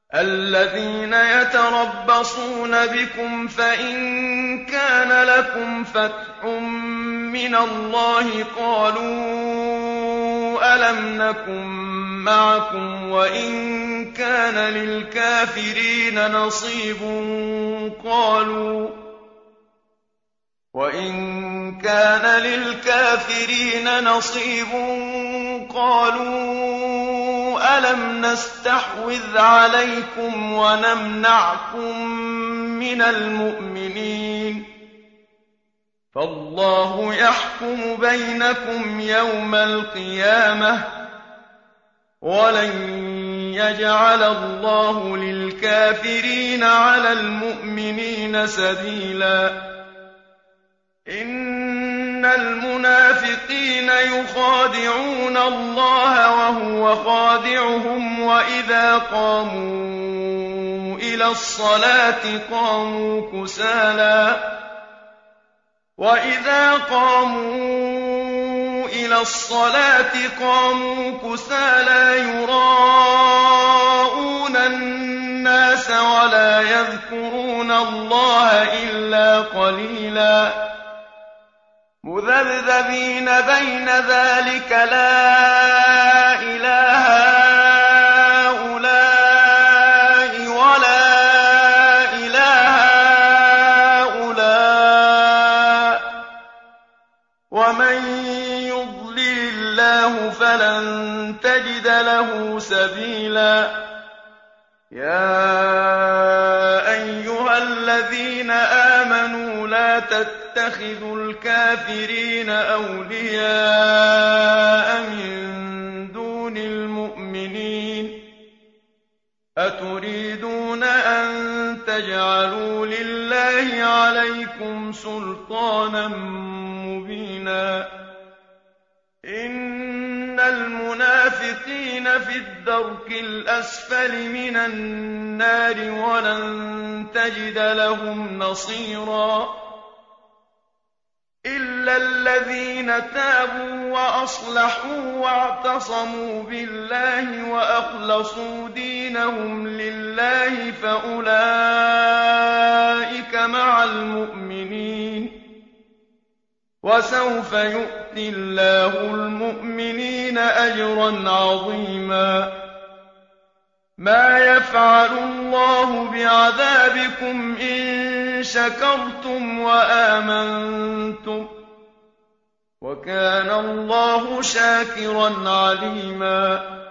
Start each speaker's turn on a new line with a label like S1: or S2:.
S1: الذين يتربصون بكم فإن كان لكم فتح من الله قالوا ألم نكن معكم وإن كان للكافرين نصيب قالوا ألم نستحوذ عليكم ونمنعكم من المؤمنين فالله يحكم بينكم يوم القيامة ولن يجعل الله للكافرين على المؤمنين سبيلا إن المنافقين يخادعون الله وهو خادعهم وإذا قاموا إلى الصلاة قاموا كسالى يراءون الناس ولا يذكرون الله إلا قليلا مذبذبين بين ذلك لا إله هؤلاء ولا إله هؤلاء ومن يضلل الله فلن تجد له سبيلا يا أيها الذين آمنوا لا تتخذوا الكافرين أولياء من دون المؤمنين أتريدون أن تجعلوا لله عليكم سلطانا مبينا إن المنافقين في الدرك الأسفل من النار ولن تجد لهم نصيرا إلا الذين تابوا وأصلحوا واعتصموا بالله وأخلصوا دينهم لله فأولئك مع المؤمنين وسوف يؤتي الله المؤمنين أجرا عظيما ما يفعل الله بعذابكم إن شكرتم وآمنتم وكان الله شاكرا عليما